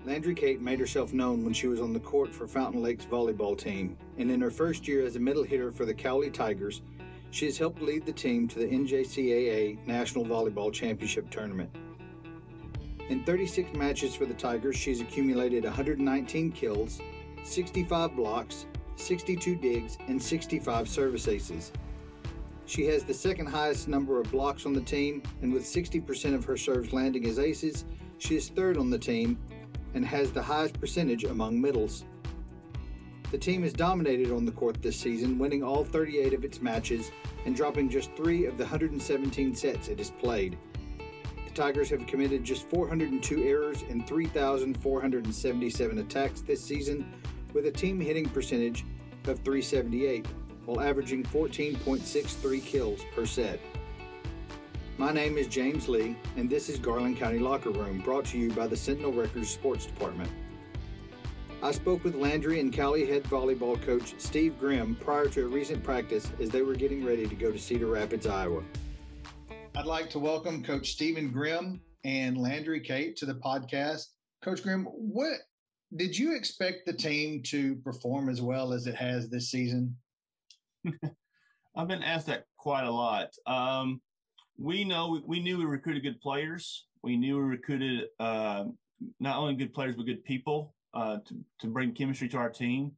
Landry Kate made herself known when she was on the court for Fountain Lake's volleyball team, and in her first year as a middle hitter for the Cowley Tigers, she has helped lead the team to the NJCAA National Volleyball Championship Tournament. In 36 matches for the Tigers, she's accumulated 119 kills, 65 blocks, 62 digs, and 65 service aces. She has the second highest number of blocks on the team, and with 60% of her serves landing as aces, she is third on the team and has the highest percentage among middles. The team has dominated on the court this season, winning all 38 of its matches and dropping just 3 of the 117 sets it has played. The Tigers have committed just 402 errors and 3,477 attacks this season, with a team hitting percentage of .378, while averaging 14.63 kills per set. My name is James Lee, and this is Garland County Locker Room, brought to you by the Sentinel Records Sports Department. I spoke with Landry and Cowley head volleyball coach Steve Grimm prior to a recent practice as they were getting ready to go to Cedar Rapids, Iowa. I'd like to welcome Coach Stephen Grimm and Landry Kate to the podcast. Coach Grimm, what did you expect the team to perform as well as it has this season? I've been asked that quite a lot. We knew we recruited good players. We knew we recruited not only good players, but good people to bring chemistry to our team.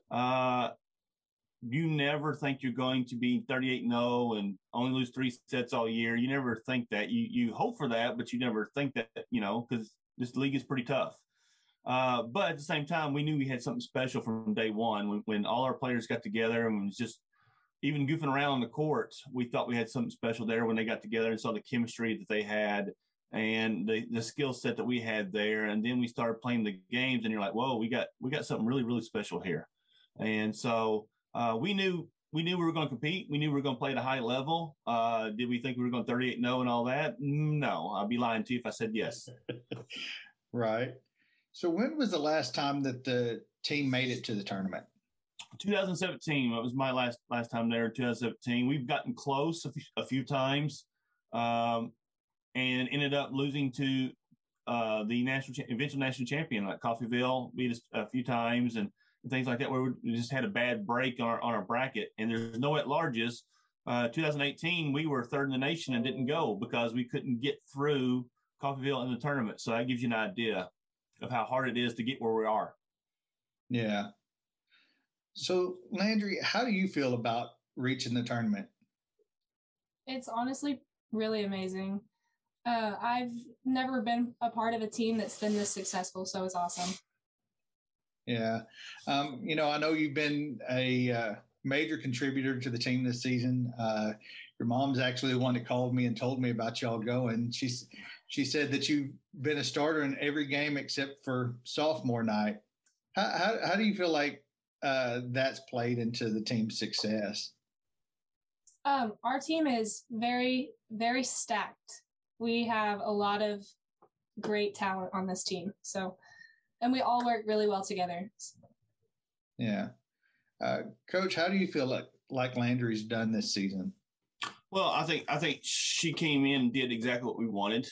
You never think you're going to be 38-0 and only lose 3 sets all year. You never think that. You hope for that, but you never think that, because this league is pretty tough. But at the same time, we knew we had something special from day one when all our players got together and was just even goofing around on the court. We thought we had something special there when they got together and saw the chemistry that they had and the skill set that we had there. And then we started playing the games and you're like, whoa, we got something really, really special here. And so we knew we were going to compete. We knew we were going to play at a high level. Did we think we were going 38-0 and all that? No, I'd be lying to you if I said yes. Right. So when was the last time that the team made it to the tournament? 2017. It was my last time there. 2017. We've gotten close a few times, and ended up losing to the eventual national champion, like Coffeyville, beat us a few times, and things like that, where we just had a bad break on our bracket. And there's no at-larges. 2018, we were third in the nation and didn't go because we couldn't get through Coffeyville in the tournament. So that gives you an idea of how hard it is to get where we are. Yeah. So, Landry, how do you feel about reaching the tournament? It's honestly really amazing. I've never been a part of a team that's been this successful, so it's awesome. Yeah. I know you've been a major contributor to the team this season. Your mom's actually the one that called me and told me about y'all going. She said that you've been a starter in every game except for sophomore night. How do you feel like that's played into the team's success? Our team is very, very stacked. We have a lot of great talent on this team. And we all work really well together. Yeah. Coach, how do you feel like Landry's done this season? Well, I think she came in and did exactly what we wanted.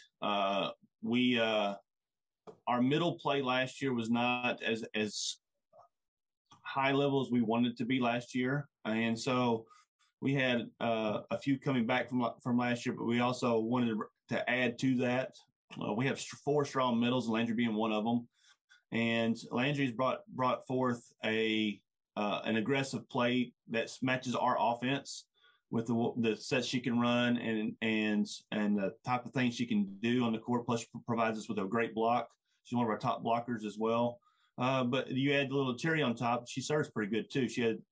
Our middle play last year was not as high level as we wanted it to be last year, and so we had a few coming back from last year, but we also wanted to add to that. We have 4 strong middles, and Landry being one of them. And Landry's brought forth an aggressive play that matches our offense with the sets she can run and the type of things she can do on the court. Plus, she provides us with a great block. She's one of our top blockers as well. But you add the little cherry on top. She serves pretty good too. She had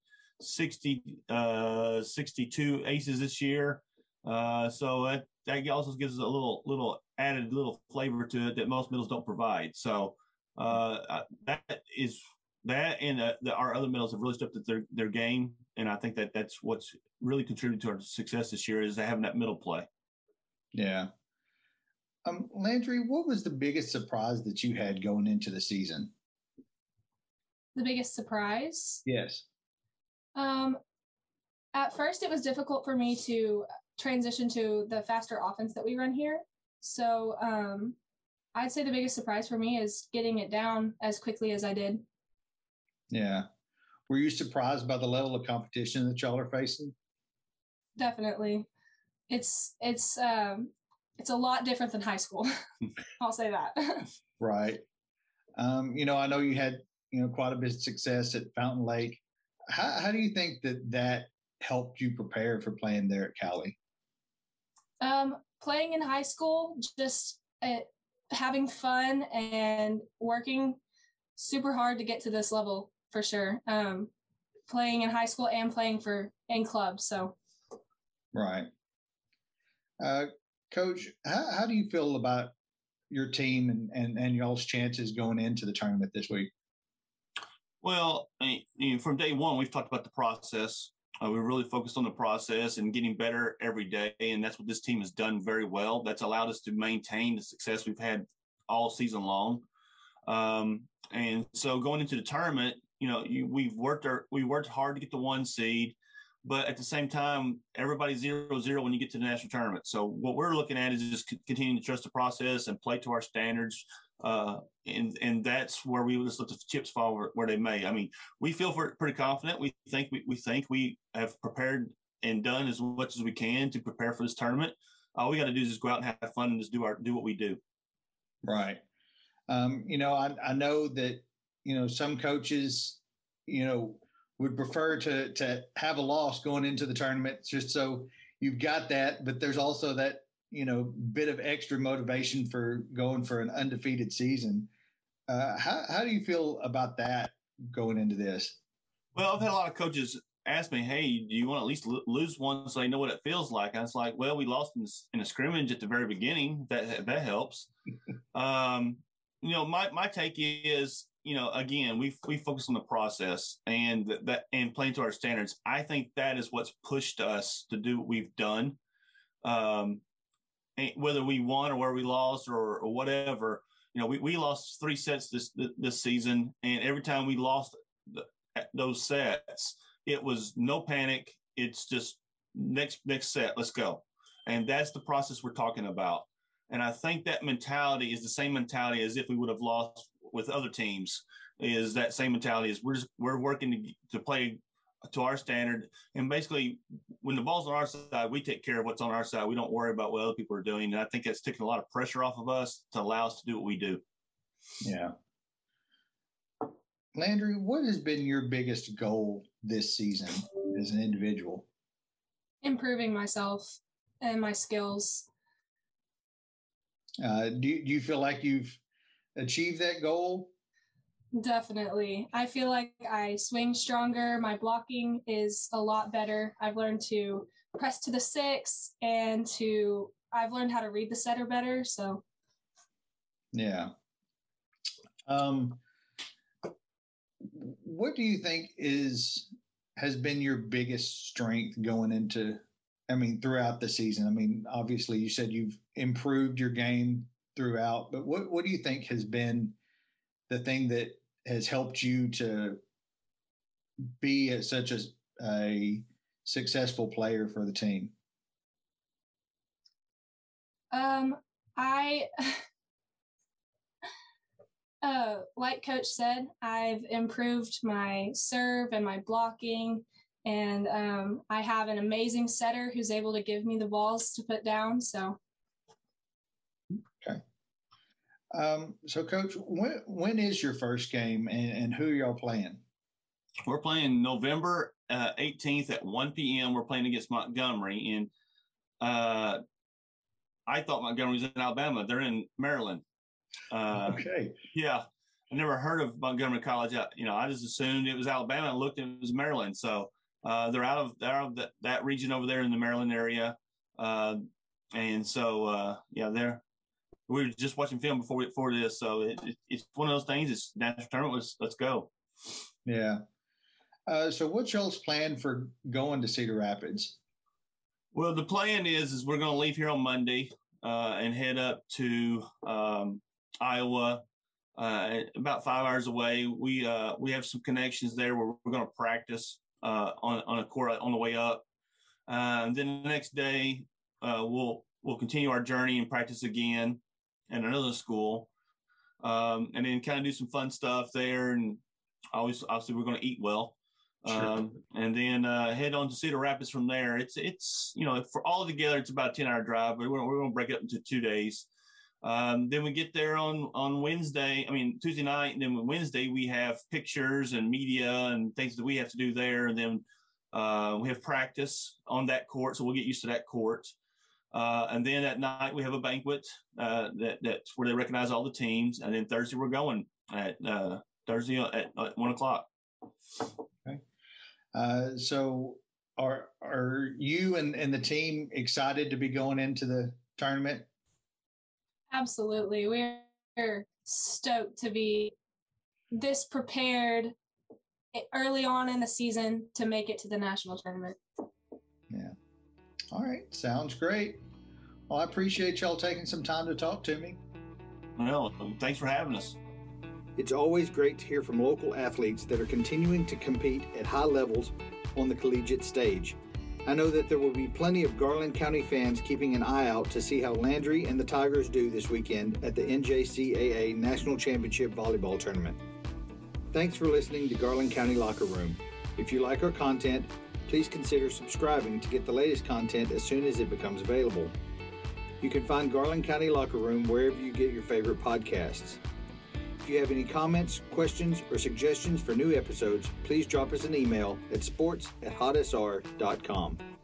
62 aces this year. So that also gives us a little added little flavor to it that most middles don't provide. So that and our other middles have really stepped up their game, and I think that's what's really contributed to our success this year is having that middle play. Yeah. Landry, what was the biggest surprise that you had going into the season? The biggest surprise? Yes. At first, it was difficult for me to transition to the faster offense that we run here. So I'd say the biggest surprise for me is getting it down as quickly as I did. Yeah. Were you surprised by the level of competition that y'all are facing? Definitely. It's a lot different than high school. I'll say that. Right. I know you had, quite a bit of success at Fountain Lake. How do you think that helped you prepare for playing there at Cali? Playing in high school, just having fun and working super hard to get to this level for sure. Playing in high school and playing in clubs. So. Right. Coach, how do you feel about your team and y'all's chances going into the tournament this week? Well, from day one, we've talked about the process. We really focused on the process and getting better every day. And that's what this team has done very well. That's allowed us to maintain the success we've had all season long. And so going into the tournament, we worked hard to get the 1 seed, but at the same time, everybody's 0-0 when you get to the national tournament. So what we're looking at is just continuing to trust the process and play to our standards. And that's where we just let the chips fall where they may. I mean, we feel pretty confident. We think we have prepared and done as much as we can to prepare for this tournament. All we got to do is just go out and have fun and just do what we do. Right. I know that, some coaches, would prefer to have a loss going into the tournament just so you've got that. But there's also that, bit of extra motivation for going for an undefeated season. How do you feel about that going into this? Well, I've had a lot of coaches ask me, hey, do you want to at least lose one so they know what it feels like? And it's like, well, we lost in a scrimmage at the very beginning. That helps. My take is, again, we focus on the process and playing to our standards. I think that is what's pushed us to do what we've done. Whether we won or where we lost or whatever, we lost 3 sets this season, and every time we lost those sets, it was no panic. It's just next set, let's go. And that's the process we're talking about. And I think that mentality is the same mentality as if we would have lost with other teams. Is that same mentality is we're working to play to our standard. And basically, when the ball's on our side, we take care of what's on our side. We don't worry about what other people are doing. And I think that's taking a lot of pressure off of us to allow us to do what we do. Yeah. Landry, what has been your biggest goal this season as an individual? Improving myself and my skills. Do you feel like you've achieved that goal? Definitely. I feel like I swing stronger. My blocking is a lot better. I've learned to press to the 6 and I've learned how to read the setter better. So. Yeah. What do you think has been your biggest strength going into, throughout the season? Obviously you said you've improved your game throughout, but what do you think has been the thing that has helped you to be such a successful player for the team? I like Coach said, I've improved my serve and my blocking, and I have an amazing setter who's able to give me the balls to put down. So. Okay. So, Coach, when is your first game, and who are y'all playing? We're playing November 18th at 1 p.m. We're playing against Montgomery, and I thought Montgomery was in Alabama. They're in Maryland. Okay. Yeah, I never heard of Montgomery College. I just assumed it was Alabama. I looked, and it was Maryland. So they're out of that region over there in the Maryland area, and so we were just watching film before this, so it's one of those things. It's national tournament. Let's go. Yeah. So what's y'all's plan for going to Cedar Rapids? Well, the plan is we're going to leave here on Monday and head up to Iowa, about 5 hours away. We have some connections there where we're going to practice on a court on the way up. And then the next day, we'll continue our journey and practice again. at another school, and then kind of do some fun stuff there. And obviously we're going to eat well. Sure. And then head on to Cedar Rapids from there. It's for all together, it's about a 10-hour drive, but we're going to break it up into 2 days. Then we get there on Tuesday night, and then Wednesday we have pictures and media and things that we have to do there. And then we have practice on that court, so we'll get used to that court. And then at night we have a banquet that's where they recognize all the teams. And then Thursday we're going at 1 o'clock. Okay. So are you and the team excited to be going into the tournament? Absolutely. We're stoked to be this prepared early on in the season to make it to the national tournament. Yeah. All right. Sounds great. Well, I appreciate y'all taking some time to talk to me. Well, thanks for having us. It's always great to hear from local athletes that are continuing to compete at high levels on the collegiate stage. I know that there will be plenty of Garland County fans keeping an eye out to see how Landry and the Tigers do this weekend at the NJCAA National Championship Volleyball Tournament. Thanks for listening to Garland County Locker Room. If you like our content, please consider subscribing to get the latest content as soon as it becomes available. You can find Garland County Locker Room wherever you get your favorite podcasts. If you have any comments, questions, or suggestions for new episodes, please drop us an email at sports@hotsr.com.